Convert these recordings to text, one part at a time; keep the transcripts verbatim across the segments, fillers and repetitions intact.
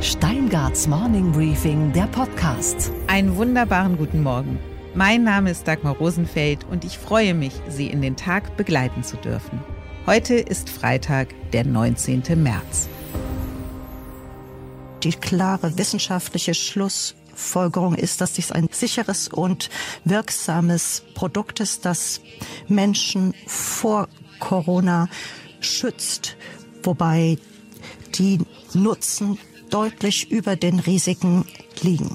Steingarts Morning Briefing, der Podcast. Einen wunderbaren guten Morgen. Mein Name ist Dagmar Rosenfeld und ich freue mich, Sie in den Tag begleiten zu dürfen. Heute ist Freitag, der neunzehnten März. Die klare wissenschaftliche Schlussfolgerung ist, dass dies ein sicheres und wirksames Produkt ist, das Menschen vor Corona schützt, wobei die Nutzen deutlich über den Risiken liegen.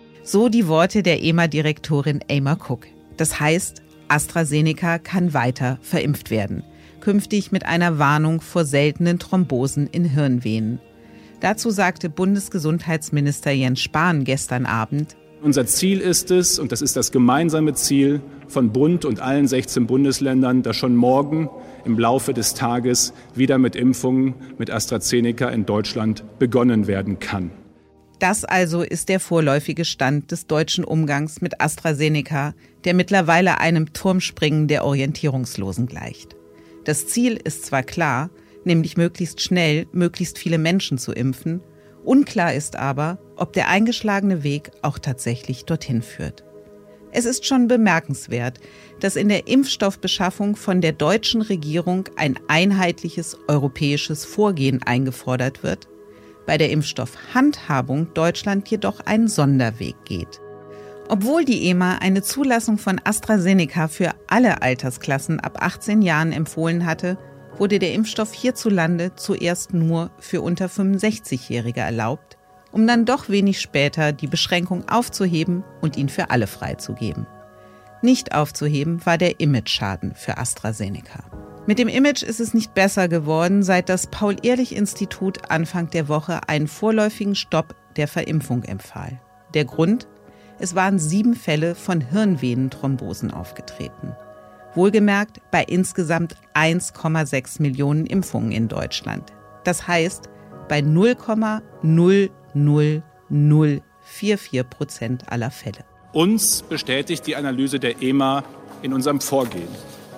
So die Worte der E M A-Direktorin Emer Cook. Das heißt, AstraZeneca kann weiter verimpft werden. Künftig mit einer Warnung vor seltenen Thrombosen in Hirnvenen. Dazu sagte Bundesgesundheitsminister Jens Spahn gestern Abend: Unser Ziel ist es, und das ist das gemeinsame Ziel von Bund und allen sechzehn Bundesländern, dass schon morgen im Laufe des Tages wieder mit Impfungen mit AstraZeneca in Deutschland begonnen werden kann. Das also ist der vorläufige Stand des deutschen Umgangs mit AstraZeneca, der mittlerweile einem Turmspringen der Orientierungslosen gleicht. Das Ziel ist zwar klar, nämlich möglichst schnell möglichst viele Menschen zu impfen. Unklar ist aber, ob der eingeschlagene Weg auch tatsächlich dorthin führt. Es ist schon bemerkenswert, dass in der Impfstoffbeschaffung von der deutschen Regierung ein einheitliches europäisches Vorgehen eingefordert wird, bei der Impfstoffhandhabung Deutschland jedoch einen Sonderweg geht. Obwohl die E M A eine Zulassung von AstraZeneca für alle Altersklassen ab achtzehn Jahren empfohlen hatte, wurde der Impfstoff hierzulande zuerst nur für unter fünfundsechzigjährige erlaubt, um dann doch wenig später die Beschränkung aufzuheben und ihn für alle freizugeben. Nicht aufzuheben war der Imageschaden für AstraZeneca. Mit dem Image ist es nicht besser geworden, seit das Paul-Ehrlich-Institut Anfang der Woche einen vorläufigen Stopp der Verimpfung empfahl. Der Grund? Es waren sieben Fälle von Hirnvenenthrombosen aufgetreten. Wohlgemerkt bei insgesamt eins Komma sechs Millionen Impfungen in Deutschland. Das heißt, bei null Komma null null null vierundvierzig Prozent aller Fälle. Uns bestätigt die Analyse der E M A in unserem Vorgehen.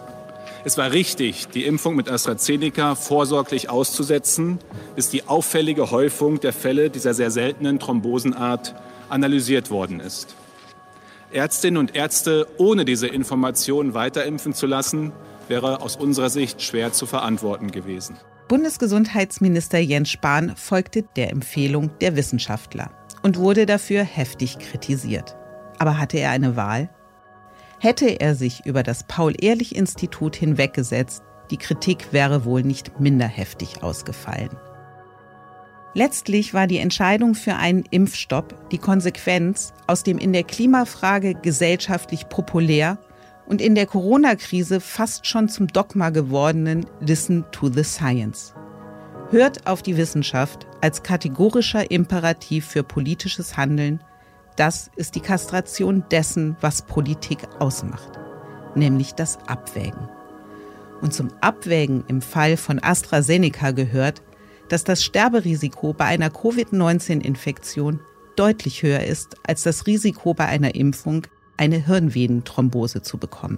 Es war richtig, die Impfung mit AstraZeneca vorsorglich auszusetzen, bis die auffällige Häufung der Fälle dieser sehr seltenen Thrombosenart analysiert worden ist. Ärztinnen und Ärzte ohne diese Informationen weterimpfen zu lassen, wäre aus unserer Sicht schwer zu verantworten gewesen. Bundesgesundheitsminister Jens Spahn folgte der Empfehlung der Wissenschaftler und wurde dafür heftig kritisiert. Aber hatte er eine Wahl? Hätte er sich über das Paul-Ehrlich-Institut hinweggesetzt, die Kritik wäre wohl nicht minder heftig ausgefallen. Letztlich war die Entscheidung für einen Impfstopp die Konsequenz aus dem in der Klimafrage gesellschaftlich populär und in der Corona-Krise fast schon zum Dogma gewordenen Listen to the Science. Hört auf die Wissenschaft als kategorischer Imperativ für politisches Handeln. Das ist die Kastration dessen, was Politik ausmacht, nämlich das Abwägen. Und zum Abwägen im Fall von AstraZeneca gehört, dass das Sterberisiko bei einer Covid neunzehn Infektion deutlich höher ist als das Risiko bei einer Impfung, eine Hirnvenenthrombose zu bekommen.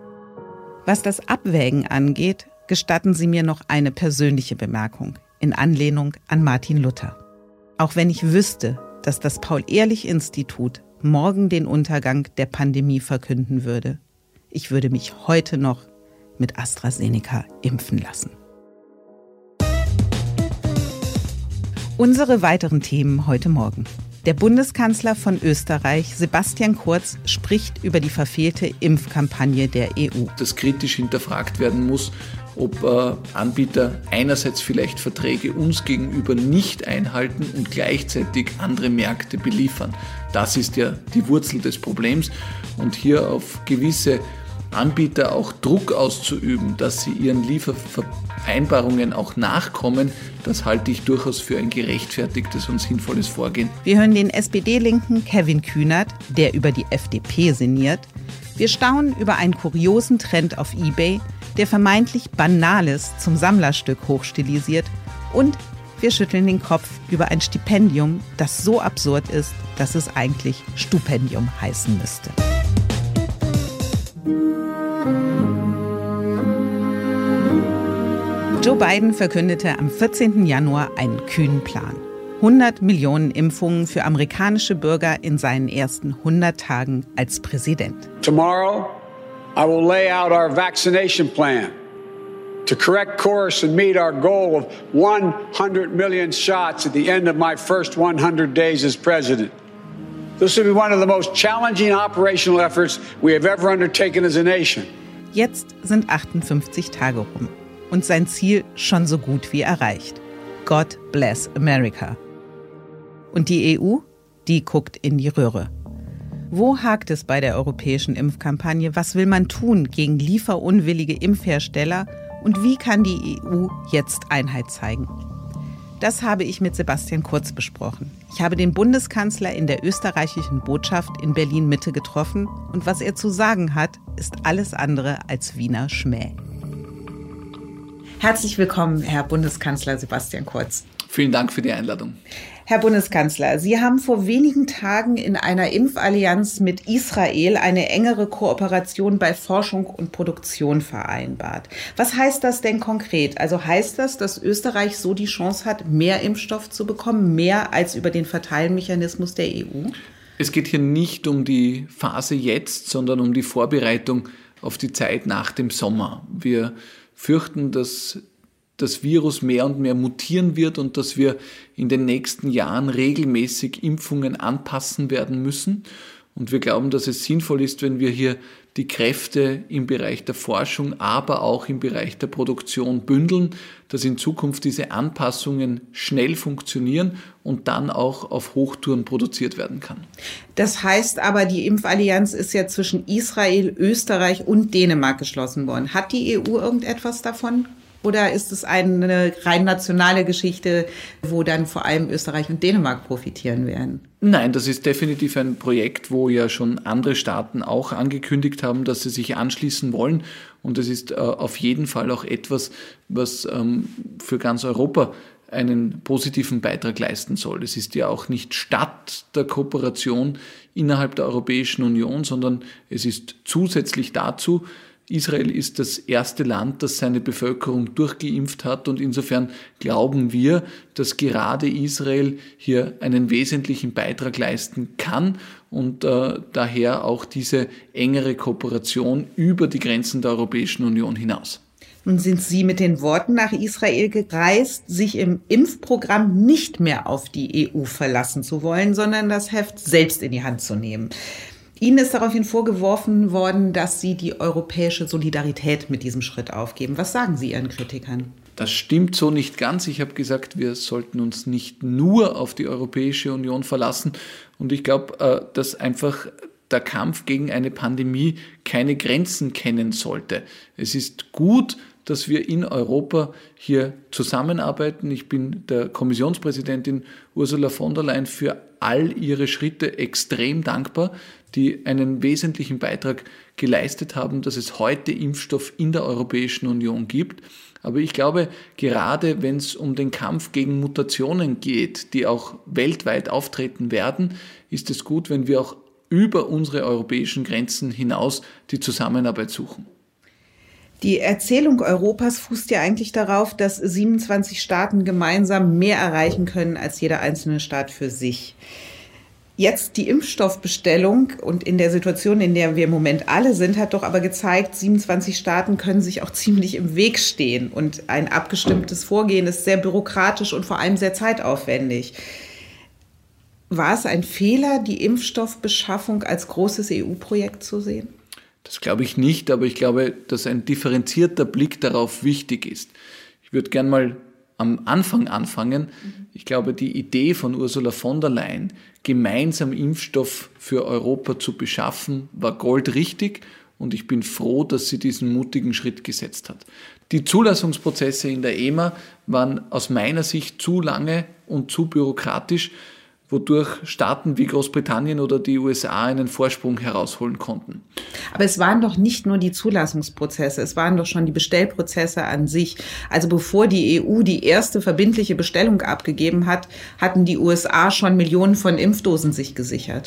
Was das Abwägen angeht, gestatten Sie mir noch eine persönliche Bemerkung in Anlehnung an Martin Luther. Auch wenn ich wüsste, dass das Paul-Ehrlich-Institut morgen den Untergang der Pandemie verkünden würde, ich würde mich heute noch mit AstraZeneca impfen lassen. Unsere weiteren Themen heute Morgen. Der Bundeskanzler von Österreich, Sebastian Kurz, spricht über die verfehlte Impfkampagne der E U. Dass kritisch hinterfragt werden muss, ob äh, Anbieter einerseits vielleicht Verträge uns gegenüber nicht einhalten und gleichzeitig andere Märkte beliefern. Das ist ja die Wurzel des Problems. Und hier auf gewisse Anbieter auch Druck auszuüben, dass sie ihren Liefervereinbarungen auch nachkommen, das halte ich durchaus für ein gerechtfertigtes und sinnvolles Vorgehen. Wir hören den S P D-Linken Kevin Kühnert, der über die F D P sinniert. Wir staunen über einen kuriosen Trend auf eBay, der vermeintlich Banales zum Sammlerstück hochstilisiert. Und wir schütteln den Kopf über ein Stipendium, das so absurd ist, dass es eigentlich Stupendium heißen müsste. Joe Biden verkündete am vierzehnten Januar einen kühnen Plan. hundert Millionen Impfungen für amerikanische Bürger in seinen ersten hundert Tagen als Präsident. Tomorrow, I will lay out our vaccination plan to correct course and meet our goal of one hundred million shots at the end of my first one hundred days as president. This will be one of the most challenging operational efforts we have ever undertaken as a nation. Jetzt sind achtundfünfzig Tage rum und sein Ziel schon so gut wie erreicht. God bless America. Und die E U, die guckt in die Röhre. Wo hakt es bei der europäischen Impfkampagne? Was will man tun gegen lieferunwillige Impfhersteller? Und wie kann die E U jetzt Einheit zeigen? Das habe ich mit Sebastian Kurz besprochen. Ich habe den Bundeskanzler in der österreichischen Botschaft in Berlin-Mitte getroffen. Und was er zu sagen hat, ist alles andere als Wiener Schmäh. Herzlich willkommen, Herr Bundeskanzler Sebastian Kurz. Vielen Dank für die Einladung. Herr Bundeskanzler, Sie haben vor wenigen Tagen in einer Impfallianz mit Israel eine engere Kooperation bei Forschung und Produktion vereinbart. Was heißt das denn konkret? Also heißt das, dass Österreich so die Chance hat, mehr Impfstoff zu bekommen, mehr als über den Verteilmechanismus der E U? Es geht hier nicht um die Phase jetzt, sondern um die Vorbereitung auf die Zeit nach dem Sommer. Wir fürchten, dass das Virus mehr und mehr mutieren wird und dass wir in den nächsten Jahren regelmäßig Impfungen anpassen werden müssen. Und wir glauben, dass es sinnvoll ist, wenn wir hier die Kräfte im Bereich der Forschung, aber auch im Bereich der Produktion bündeln, dass in Zukunft diese Anpassungen schnell funktionieren und dann auch auf Hochtouren produziert werden kann. Das heißt aber, die Impfallianz ist ja zwischen Israel, Österreich und Dänemark geschlossen worden. Hat die E U irgendetwas davon? Oder ist es eine rein nationale Geschichte, wo dann vor allem Österreich und Dänemark profitieren werden? Nein, das ist definitiv ein Projekt, wo ja schon andere Staaten auch angekündigt haben, dass sie sich anschließen wollen. Und es ist äh, auf jeden Fall auch etwas, was ähm, für ganz Europa einen positiven Beitrag leisten soll. Es ist ja auch nicht statt der Kooperation innerhalb der Europäischen Union, sondern es ist zusätzlich dazu. Israel ist das erste Land, das seine Bevölkerung durchgeimpft hat und insofern glauben wir, dass gerade Israel hier einen wesentlichen Beitrag leisten kann und äh, daher auch diese engere Kooperation über die Grenzen der Europäischen Union hinaus. Nun sind Sie mit den Worten nach Israel gereist, sich im Impfprogramm nicht mehr auf die E U verlassen zu wollen, sondern das Heft selbst in die Hand zu nehmen. Ihnen ist daraufhin vorgeworfen worden, dass Sie die europäische Solidarität mit diesem Schritt aufgeben. Was sagen Sie Ihren Kritikern? Das stimmt so nicht ganz. Ich habe gesagt, wir sollten uns nicht nur auf die Europäische Union verlassen. Und ich glaube, dass einfach der Kampf gegen eine Pandemie keine Grenzen kennen sollte. Es ist gut, dass wir in Europa hier zusammenarbeiten. Ich bin der Kommissionspräsidentin Ursula von der Leyen für all ihre Schritte extrem dankbar, die einen wesentlichen Beitrag geleistet haben, dass es heute Impfstoff in der Europäischen Union gibt. Aber ich glaube, gerade wenn es um den Kampf gegen Mutationen geht, die auch weltweit auftreten werden, ist es gut, wenn wir auch über unsere europäischen Grenzen hinaus die Zusammenarbeit suchen. Die Erzählung Europas fußt ja eigentlich darauf, dass siebenundzwanzig Staaten gemeinsam mehr erreichen können als jeder einzelne Staat für sich. Jetzt die Impfstoffbestellung und in der Situation, in der wir im Moment alle sind, hat doch aber gezeigt, siebenundzwanzig Staaten können sich auch ziemlich im Weg stehen. Und ein abgestimmtes Vorgehen ist sehr bürokratisch und vor allem sehr zeitaufwendig. War es ein Fehler, die Impfstoffbeschaffung als großes E U-Projekt zu sehen? Das glaube ich nicht, aber ich glaube, dass ein differenzierter Blick darauf wichtig ist. Ich würde gern mal am Anfang anfangen. Ich glaube, die Idee von Ursula von der Leyen, gemeinsam Impfstoff für Europa zu beschaffen, war goldrichtig und ich bin froh, dass sie diesen mutigen Schritt gesetzt hat. Die Zulassungsprozesse in der E M A waren aus meiner Sicht zu lange und zu bürokratisch, wodurch Staaten wie Großbritannien oder die U S A einen Vorsprung herausholen konnten. Aber es waren doch nicht nur die Zulassungsprozesse, es waren doch schon die Bestellprozesse an sich. Also bevor die E U die erste verbindliche Bestellung abgegeben hat, hatten die U S A schon Millionen von Impfdosen sich gesichert.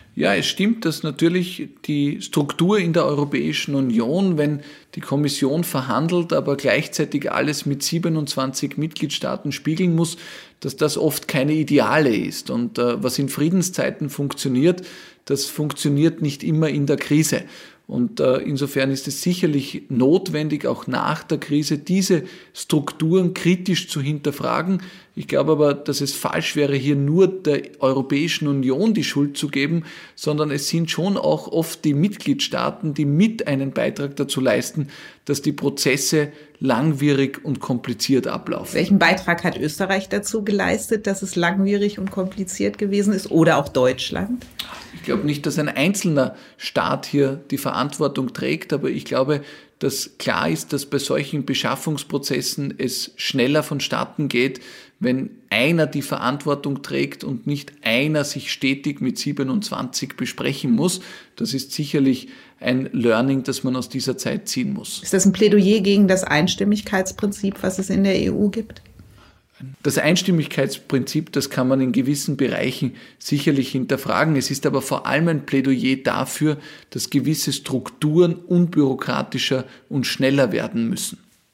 Ja, es stimmt, dass natürlich die Struktur in der Europäischen Union, wenn die Kommission verhandelt, aber gleichzeitig alles mit siebenundzwanzig Mitgliedstaaten spiegeln muss, dass das oft keine Ideale ist. Und äh, was in Friedenszeiten funktioniert, das funktioniert nicht immer in der Krise. Und äh, insofern ist es sicherlich notwendig, auch nach der Krise diese Strukturen kritisch zu hinterfragen. Ich glaube aber, dass es falsch wäre, hier nur der Europäischen Union die Schuld zu geben, sondern es sind schon auch oft die Mitgliedstaaten, die mit einen Beitrag dazu leisten, dass die Prozesse langwierig und kompliziert ablaufen. Welchen Beitrag hat Österreich dazu geleistet, dass es langwierig und kompliziert gewesen ist, oder auch Deutschland? Ich glaube nicht, dass ein einzelner Staat hier die Verantwortung trägt, aber ich glaube, dass klar ist, dass bei solchen Beschaffungsprozessen es schneller vonstatten geht, wenn einer die Verantwortung trägt und nicht einer sich stetig mit siebenundzwanzig besprechen muss. Das ist sicherlich ein Learning, das man aus dieser Zeit ziehen muss. Ist das ein Plädoyer gegen das Einstimmigkeitsprinzip, was es in der E U gibt? Das Einstimmigkeitsprinzip, das kann man in gewissen Bereichen sicherlich hinterfragen. Es ist aber vor allem ein Plädoyer dafür, dass gewisse Strukturen unbürokratischer und schneller werden müssen.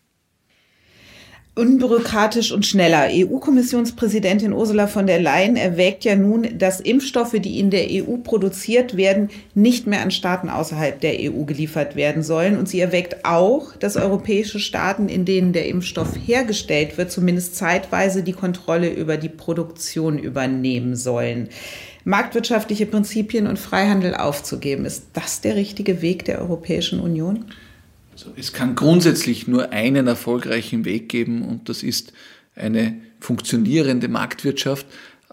Unbürokratisch und schneller. E U-Kommissionspräsidentin Ursula von der Leyen erwägt ja nun, dass Impfstoffe, die in der E U produziert werden, nicht mehr an Staaten außerhalb der E U geliefert werden sollen. Und sie erwägt auch, dass europäische Staaten, in denen der Impfstoff hergestellt wird, zumindest zeitweise die Kontrolle über die Produktion übernehmen sollen. Marktwirtschaftliche Prinzipien und Freihandel aufzugeben, ist das der richtige Weg der Europäischen Union? Also es kann grundsätzlich nur einen erfolgreichen Weg geben und das ist eine funktionierende Marktwirtschaft.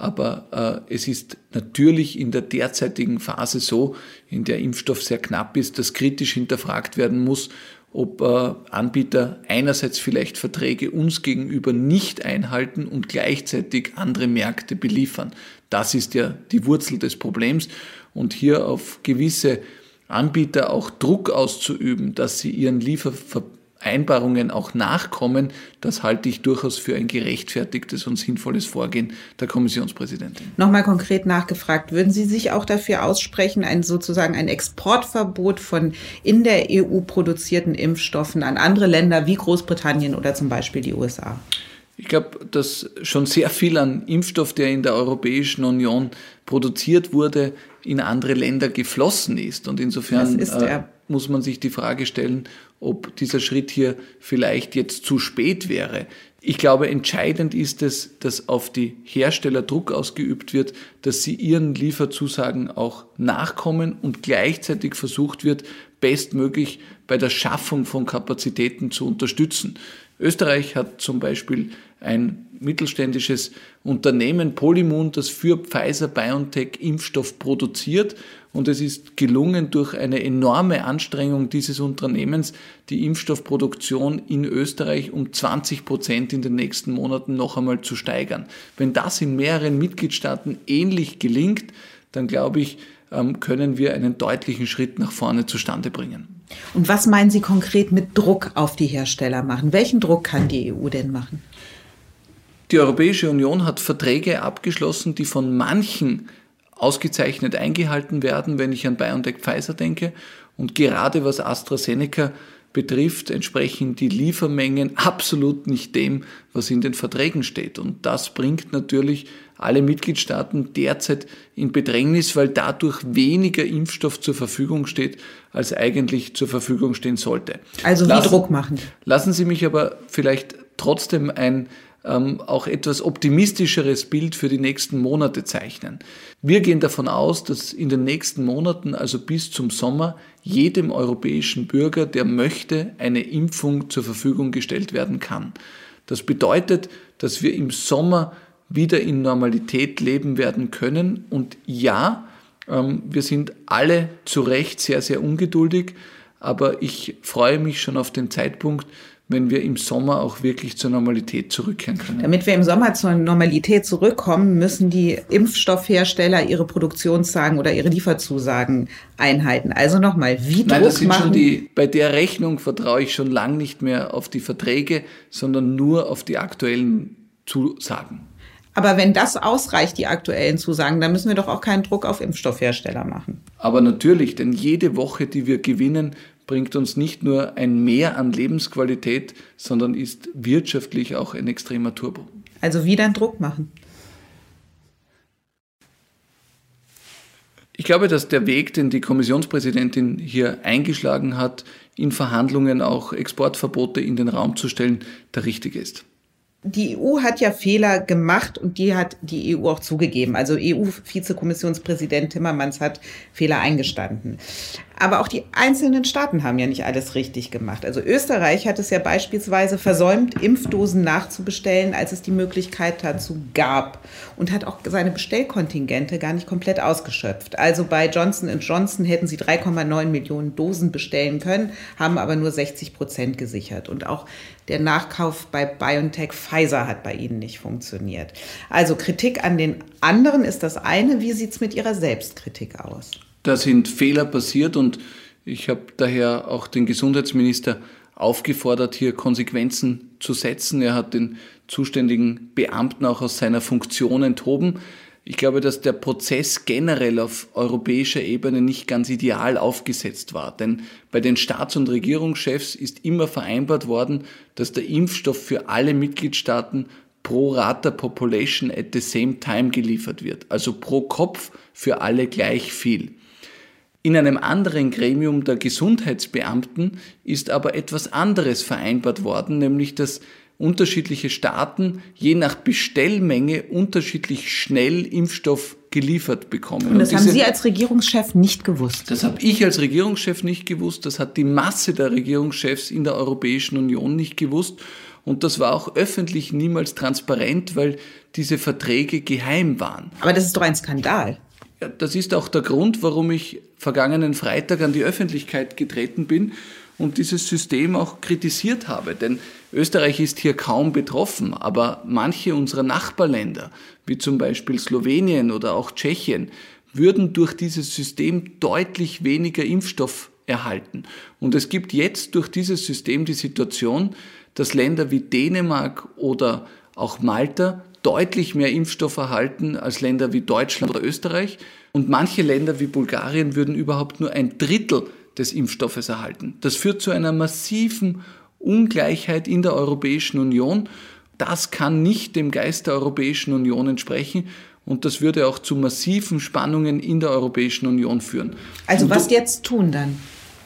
Aber äh, es ist natürlich in der derzeitigen Phase so, in der Impfstoff sehr knapp ist, dass kritisch hinterfragt werden muss, ob äh, Anbieter einerseits vielleicht Verträge uns gegenüber nicht einhalten und gleichzeitig andere Märkte beliefern. Das ist ja die Wurzel des Problems und hier auf gewisse Anbieter auch Druck auszuüben, dass sie ihren Liefervereinbarungen auch nachkommen, das halte ich durchaus für ein gerechtfertigtes und sinnvolles Vorgehen der Kommissionspräsidentin. Nochmal konkret nachgefragt, würden Sie sich auch dafür aussprechen, ein sozusagen ein Exportverbot von in der E U produzierten Impfstoffen an andere Länder wie Großbritannien oder zum Beispiel die U S A? Ich glaube, dass schon sehr viel an Impfstoff, der in der Europäischen Union produziert wurde, in andere Länder geflossen ist. Und insofern äh, muss man sich die Frage stellen, ob dieser Schritt hier vielleicht jetzt zu spät wäre. Ich glaube, entscheidend ist es, dass auf die Hersteller Druck ausgeübt wird, dass sie ihren Lieferzusagen auch nachkommen und gleichzeitig versucht wird, bestmöglich bei der Schaffung von Kapazitäten zu unterstützen. Österreich hat zum Beispiel ein mittelständisches Unternehmen, Polymoon, das für Pfizer-BioNTech Impfstoff produziert. Und es ist gelungen, durch eine enorme Anstrengung dieses Unternehmens die Impfstoffproduktion in Österreich um zwanzig Prozent in den nächsten Monaten noch einmal zu steigern. Wenn das in mehreren Mitgliedstaaten ähnlich gelingt, dann glaube ich, können wir einen deutlichen Schritt nach vorne zustande bringen. Und was meinen Sie konkret mit Druck auf die Hersteller machen? Welchen Druck kann die E U denn machen? Die Europäische Union hat Verträge abgeschlossen, die von manchen ausgezeichnet eingehalten werden, wenn ich an BioNTech Pfizer denke. Und gerade was AstraZeneca betrifft, entsprechen die Liefermengen absolut nicht dem, was in den Verträgen steht. Und das bringt natürlich alle Mitgliedstaaten derzeit in Bedrängnis, weil dadurch weniger Impfstoff zur Verfügung steht, als eigentlich zur Verfügung stehen sollte. Also wie lassen, Druck machen. Lassen Sie mich aber vielleicht trotzdem ein ähm, auch etwas optimistischeres Bild für die nächsten Monate zeichnen. Wir gehen davon aus, dass in den nächsten Monaten, also bis zum Sommer, jedem europäischen Bürger, der möchte, eine Impfung zur Verfügung gestellt werden kann. Das bedeutet, dass wir im Sommer wieder in Normalität leben werden können. Und ja, ähm, wir sind alle zu Recht sehr, sehr ungeduldig, aber ich freue mich schon auf den Zeitpunkt, wenn wir im Sommer auch wirklich zur Normalität zurückkehren können. Damit wir im Sommer zur Normalität zurückkommen, müssen die Impfstoffhersteller ihre Produktionssagen oder ihre Lieferzusagen einhalten. Also nochmal, wie Druck Nein, das sind machen? Schon die, bei der Rechnung vertraue ich schon lange nicht mehr auf die Verträge, sondern nur auf die aktuellen Zusagen. Aber wenn das ausreicht, die aktuellen Zusagen, dann müssen wir doch auch keinen Druck auf Impfstoffhersteller machen. Aber natürlich, denn jede Woche, die wir gewinnen, bringt uns nicht nur ein Mehr an Lebensqualität, sondern ist wirtschaftlich auch ein extremer Turbo. Also wieder einen Druck machen. Ich glaube, dass der Weg, den die Kommissionspräsidentin hier eingeschlagen hat, in Verhandlungen auch Exportverbote in den Raum zu stellen, der richtige ist. Die E U hat ja Fehler gemacht und die hat die E U auch zugegeben. Also E U-Vizekommissionspräsident Timmermans hat Fehler eingestanden. Aber auch die einzelnen Staaten haben ja nicht alles richtig gemacht. Also Österreich hat es ja beispielsweise versäumt, Impfdosen nachzubestellen, als es die Möglichkeit dazu gab. Und hat auch seine Bestellkontingente gar nicht komplett ausgeschöpft. Also bei Johnson und Johnson hätten sie drei Komma neun Millionen Dosen bestellen können, haben aber nur sechzig Prozent gesichert. Und auch der Nachkauf bei BioNTech Pfizer hat bei ihnen nicht funktioniert. Also Kritik an den anderen ist das eine. Wie sieht es mit Ihrer Selbstkritik aus? Da sind Fehler passiert und ich habe daher auch den Gesundheitsminister aufgefordert, hier Konsequenzen zu setzen. Er hat den zuständigen Beamten auch aus seiner Funktion enthoben. Ich glaube, dass der Prozess generell auf europäischer Ebene nicht ganz ideal aufgesetzt war. Denn bei den Staats- und Regierungschefs ist immer vereinbart worden, dass der Impfstoff für alle Mitgliedstaaten pro Rata Population at the same time geliefert wird. Also pro Kopf für alle gleich viel. In einem anderen Gremium der Gesundheitsbeamten ist aber etwas anderes vereinbart worden, nämlich dass unterschiedliche Staaten je nach Bestellmenge unterschiedlich schnell Impfstoff geliefert bekommen. Und das Und diese, haben Sie als Regierungschef nicht gewusst? Das habe ich als Regierungschef nicht gewusst, das hat die Masse der Regierungschefs in der Europäischen Union nicht gewusst und das war auch öffentlich niemals transparent, weil diese Verträge geheim waren. Aber das ist doch ein Skandal. Ja, das ist auch der Grund, warum ich vergangenen Freitag an die Öffentlichkeit getreten bin und dieses System auch kritisiert habe. Denn Österreich ist hier kaum betroffen, aber manche unserer Nachbarländer, wie zum Beispiel Slowenien oder auch Tschechien, würden durch dieses System deutlich weniger Impfstoff erhalten. Und es gibt jetzt durch dieses System die Situation, dass Länder wie Dänemark oder auch Malta deutlich mehr Impfstoff erhalten als Länder wie Deutschland oder Österreich. Und manche Länder wie Bulgarien würden überhaupt nur ein Drittel des Impfstoffes erhalten. Das führt zu einer massiven Ungleichheit in der Europäischen Union. Das kann nicht dem Geist der Europäischen Union entsprechen und das würde auch zu massiven Spannungen in der Europäischen Union führen. Also was jetzt tun dann?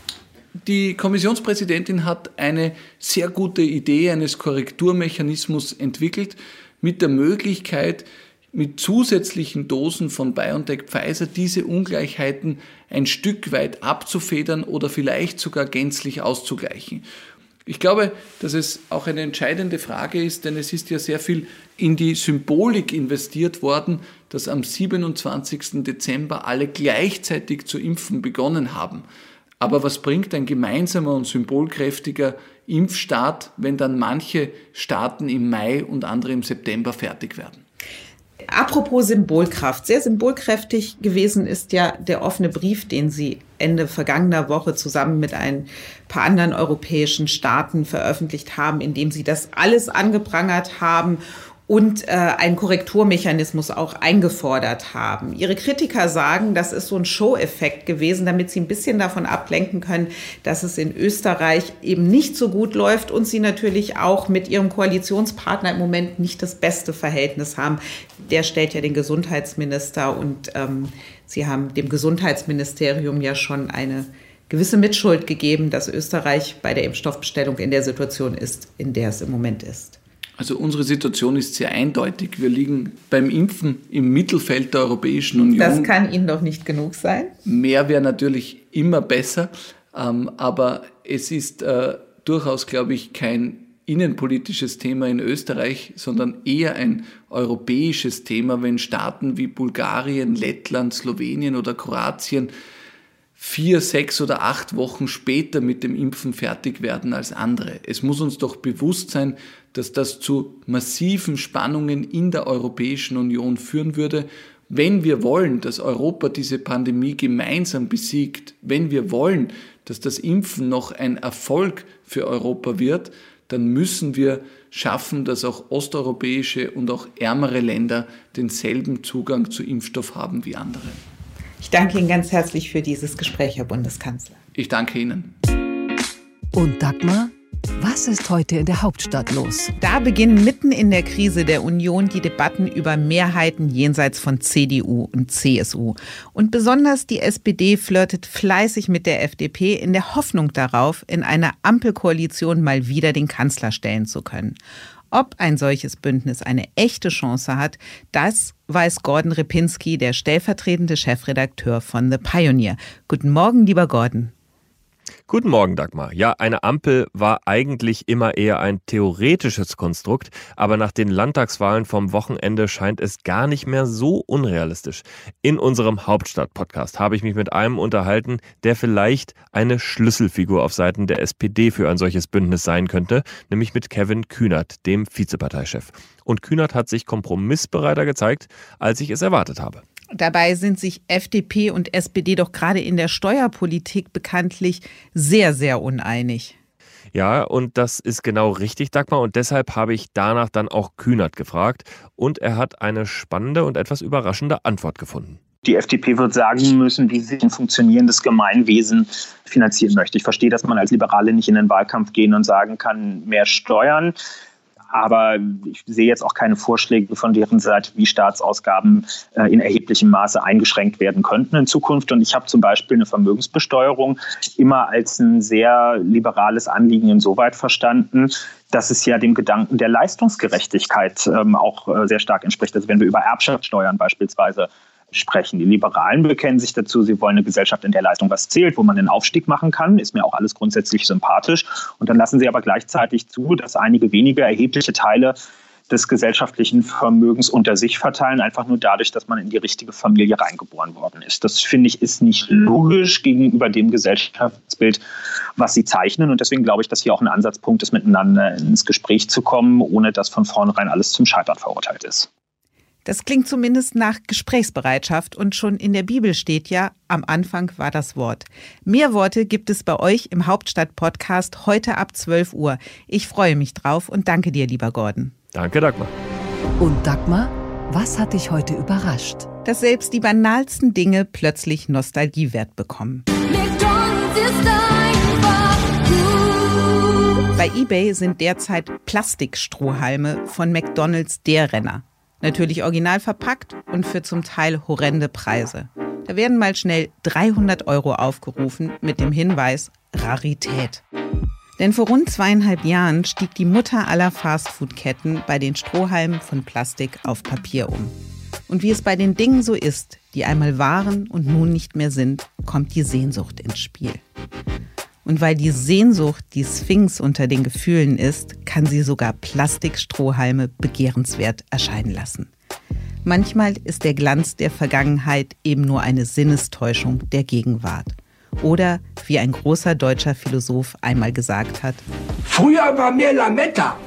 Die Kommissionspräsidentin hat eine sehr gute Idee eines Korrekturmechanismus entwickelt mit der Möglichkeit, mit zusätzlichen Dosen von BioNTech Pfizer diese Ungleichheiten ein Stück weit abzufedern oder vielleicht sogar gänzlich auszugleichen. Ich glaube, dass es auch eine entscheidende Frage ist, denn es ist ja sehr viel in die Symbolik investiert worden, dass am siebenundzwanzigsten Dezember alle gleichzeitig zu impfen begonnen haben. Aber was bringt ein gemeinsamer und symbolkräftiger Impfstart, wenn dann manche Staaten im Mai und andere im September fertig werden? Apropos Symbolkraft, sehr symbolkräftig gewesen ist ja der offene Brief, den Sie Ende vergangener Woche zusammen mit ein paar anderen europäischen Staaten veröffentlicht haben, in dem Sie das alles angeprangert haben und äh, einen Korrekturmechanismus auch eingefordert haben. Ihre Kritiker sagen, das ist so ein Show-Effekt gewesen, damit sie ein bisschen davon ablenken können, dass es in Österreich eben nicht so gut läuft und sie natürlich auch mit ihrem Koalitionspartner im Moment nicht das beste Verhältnis haben. Der stellt ja den Gesundheitsminister und ähm, sie haben dem Gesundheitsministerium ja schon eine gewisse Mitschuld gegeben, dass Österreich bei der Impfstoffbestellung in der Situation ist, in der es im Moment ist. Also unsere Situation ist sehr eindeutig. Wir liegen beim Impfen im Mittelfeld der Europäischen Union. Das kann Ihnen doch nicht genug sein. Mehr wäre natürlich immer besser, ähm, aber es ist äh, durchaus, glaube ich, kein innenpolitisches Thema in Österreich, sondern eher ein europäisches Thema, wenn Staaten wie Bulgarien, Lettland, Slowenien oder Kroatien vier, sechs oder acht Wochen später mit dem Impfen fertig werden als andere. Es muss uns doch bewusst sein, dass das zu massiven Spannungen in der Europäischen Union führen würde. Wenn wir wollen, dass Europa diese Pandemie gemeinsam besiegt, wenn wir wollen, dass das Impfen noch ein Erfolg für Europa wird, dann müssen wir schaffen, dass auch osteuropäische und auch ärmere Länder denselben Zugang zu Impfstoff haben wie andere. Ich danke Ihnen ganz herzlich für dieses Gespräch, Herr Bundeskanzler. Ich danke Ihnen. Und Dagmar, was ist heute in der Hauptstadt los? Da beginnen mitten in der Krise der Union die Debatten über Mehrheiten jenseits von C D U und C S U. Und besonders die S P D flirtet fleißig mit der F D P in der Hoffnung darauf, in einer Ampelkoalition mal wieder den Kanzler stellen zu können. Ob ein solches Bündnis eine echte Chance hat, das weiß Gordon Ripinski, der stellvertretende Chefredakteur von The Pioneer. Guten Morgen, lieber Gordon. Guten Morgen, Dagmar. Ja, eine Ampel war eigentlich immer eher ein theoretisches Konstrukt, aber nach den Landtagswahlen vom Wochenende scheint es gar nicht mehr so unrealistisch. In unserem Hauptstadt-Podcast habe ich mich mit einem unterhalten, der vielleicht eine Schlüsselfigur auf Seiten der S P D für ein solches Bündnis sein könnte, nämlich mit Kevin Kühnert, dem Vizeparteichef. Und Kühnert hat sich kompromissbereiter gezeigt, als ich es erwartet habe. Dabei sind sich F D P und S P D doch gerade in der Steuerpolitik bekanntlich sehr, sehr uneinig. Ja, und das ist genau richtig, Dagmar. Und deshalb habe ich danach dann auch Kühnert gefragt. Und er hat eine spannende und etwas überraschende Antwort gefunden. Die F D P wird sagen müssen, wie sie ein funktionierendes Gemeinwesen finanzieren möchte. Ich verstehe, dass man als Liberale nicht in den Wahlkampf gehen und sagen kann, mehr Steuern. Aber ich sehe jetzt auch keine Vorschläge von deren Seite, wie Staatsausgaben äh, in erheblichem Maße eingeschränkt werden könnten in Zukunft. Und ich habe zum Beispiel eine Vermögensbesteuerung immer als ein sehr liberales Anliegen insoweit verstanden, dass es ja dem Gedanken der Leistungsgerechtigkeit ähm, auch äh, sehr stark entspricht. Also wenn wir über Erbschaftssteuern beispielsweise sprechen. Die Liberalen bekennen sich dazu, sie wollen eine Gesellschaft, in der Leistung was zählt, wo man einen Aufstieg machen kann. Ist mir auch alles grundsätzlich sympathisch. Und dann lassen sie aber gleichzeitig zu, dass einige wenige erhebliche Teile des gesellschaftlichen Vermögens unter sich verteilen, einfach nur dadurch, dass man in die richtige Familie reingeboren worden ist. Das, finde ich, ist nicht logisch gegenüber dem Gesellschaftsbild, was sie zeichnen. Und deswegen glaube ich, dass hier auch ein Ansatzpunkt ist, miteinander ins Gespräch zu kommen, ohne dass von vornherein alles zum Scheitern verurteilt ist. Das klingt zumindest nach Gesprächsbereitschaft und schon in der Bibel steht ja, am Anfang war das Wort. Mehr Worte gibt es bei euch im Hauptstadt-Podcast heute ab zwölf Uhr. Ich freue mich drauf und danke dir, lieber Gordon. Danke, Dagmar. Und Dagmar, was hat dich heute überrascht? Dass selbst die banalsten Dinge plötzlich Nostalgiewert bekommen. Bei eBay sind derzeit Plastikstrohhalme von McDonald's der Renner. Natürlich original verpackt und für zum Teil horrende Preise. Da werden mal schnell dreihundert Euro aufgerufen mit dem Hinweis Rarität. Denn vor rund zweieinhalb Jahren stieg die Mutter aller Fastfood-Ketten bei den Strohhalmen von Plastik auf Papier um. Und wie es bei den Dingen so ist, die einmal waren und nun nicht mehr sind, kommt die Sehnsucht ins Spiel. Und weil die Sehnsucht die Sphinx unter den Gefühlen ist, kann sie sogar Plastikstrohhalme begehrenswert erscheinen lassen. Manchmal ist der Glanz der Vergangenheit eben nur eine Sinnestäuschung der Gegenwart. Oder, wie ein großer deutscher Philosoph einmal gesagt hat, früher war mehr Lametta.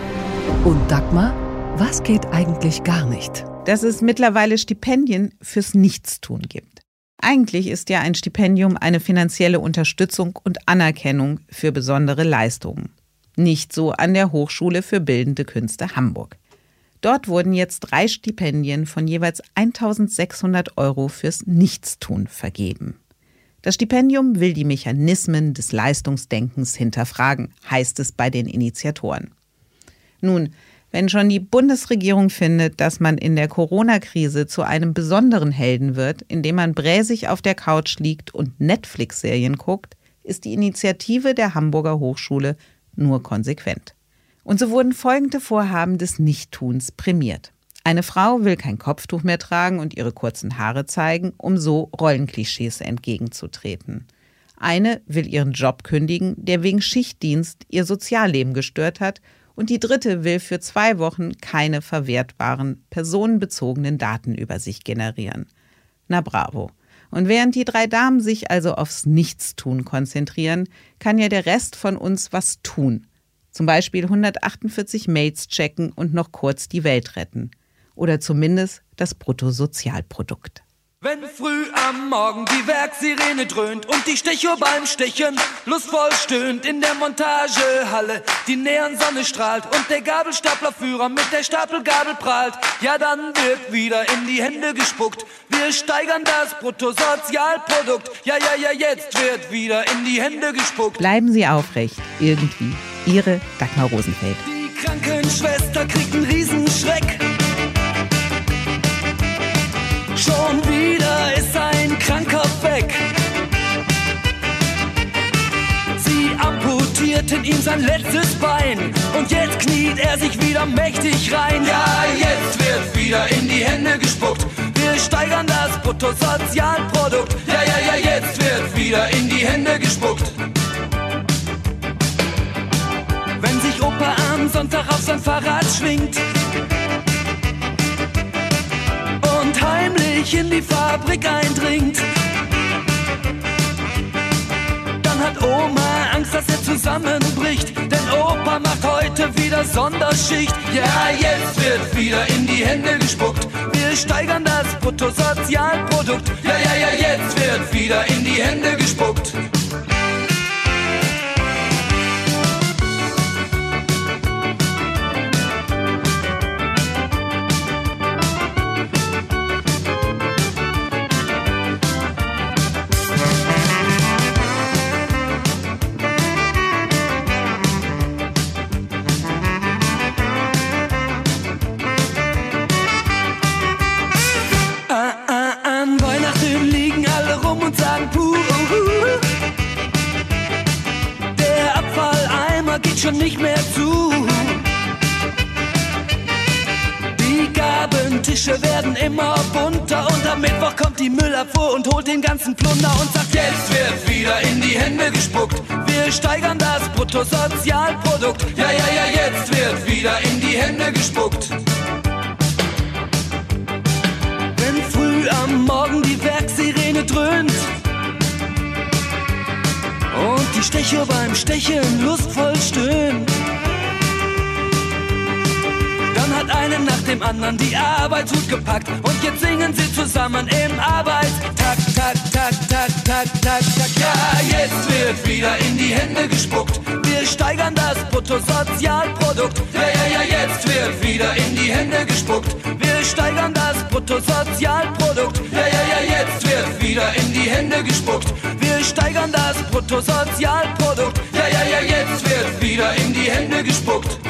Und Dagmar, was geht eigentlich gar nicht? Dass es mittlerweile Stipendien fürs Nichtstun gibt. Eigentlich ist ja ein Stipendium eine finanzielle Unterstützung und Anerkennung für besondere Leistungen. Nicht so an der Hochschule für Bildende Künste Hamburg. Dort wurden jetzt drei Stipendien von jeweils eintausendsechshundert Euro fürs Nichtstun vergeben. Das Stipendium will die Mechanismen des Leistungsdenkens hinterfragen, heißt es bei den Initiatoren. Nun, wenn schon die Bundesregierung findet, dass man in der Corona-Krise zu einem besonderen Helden wird, indem man bräsig auf der Couch liegt und Netflix-Serien guckt, ist die Initiative der Hamburger Hochschule nur konsequent. Und so wurden folgende Vorhaben des Nichttuns prämiert. Eine Frau will kein Kopftuch mehr tragen und ihre kurzen Haare zeigen, um so Rollenklischees entgegenzutreten. Eine will ihren Job kündigen, der wegen Schichtdienst ihr Sozialleben gestört hat, und die dritte will für zwei Wochen keine verwertbaren, personenbezogenen Daten über sich generieren. Na bravo. Und während die drei Damen sich also aufs Nichtstun konzentrieren, kann ja der Rest von uns was tun. Zum Beispiel hundertachtundvierzig Mails checken und noch kurz die Welt retten. Oder zumindest das Bruttosozialprodukt. Wenn früh am Morgen die Werksirene dröhnt und die Stechuhr beim Stechen lustvoll stöhnt in der Montagehalle, die Neonsonne strahlt und der Gabelstaplerführer mit der Stapelgabel prahlt, ja dann wird wieder in die Hände gespuckt. Wir steigern das Bruttosozialprodukt, ja, ja, ja, jetzt wird wieder in die Hände gespuckt. Bleiben Sie aufrecht, irgendwie. Ihre Dagmar Rosenfeld. Die Krankenschwester kriegt einen Riesenschreck. Schon wieder ist ein Kranker weg. Sie amputierten ihm sein letztes Bein und jetzt kniet er sich wieder mächtig rein. Ja, jetzt wird wieder in die Hände gespuckt. Wir steigern das Bruttosozialprodukt. Ja, ja, ja, jetzt wird wieder in die Hände gespuckt. Wenn sich Opa am Sonntag auf sein Fahrrad schwingt und heimlich in die Fabrik eindringt, dann hat Oma Angst, dass er zusammenbricht, denn Opa macht heute wieder Sonderschicht. Ja, jetzt wird wieder in die Hände gespuckt. Wir steigern das Bruttosozialprodukt. Ja, ja, ja, jetzt wird wieder in die Hände gespuckt. Schon nicht mehr zu. Die Gabentische werden immer bunter und am Mittwoch kommt die Müllabfuhr und holt den ganzen Plunder und sagt, jetzt wird wieder in die Hände gespuckt. Wir steigern das Bruttosozialprodukt. Ja, ja, ja, jetzt wird wieder in die Hände gespuckt. Wenn früh am Morgen die Werksirene dröhnt und die Stechuhr beim Stechen lustvoll stöhnt, dann hat einen nach dem anderen die Arbeitshut gepackt und jetzt singen sie zusammen im Arbeitstakt, tak, tak, tak, tak, tak, tak. Ja, jetzt wird wieder in die Hände gespuckt. Wir steigern das Bruttosozialprodukt. Ja, ja, ja, jetzt wird wieder in die Hände gespuckt. Wir steigern das Bruttosozialprodukt. Ja, ja, ja, jetzt wird wieder in die Hände gespuckt. Wir steigern das Bruttosozialprodukt. Ja, ja, ja, jetzt wird wieder in die Hände gespuckt.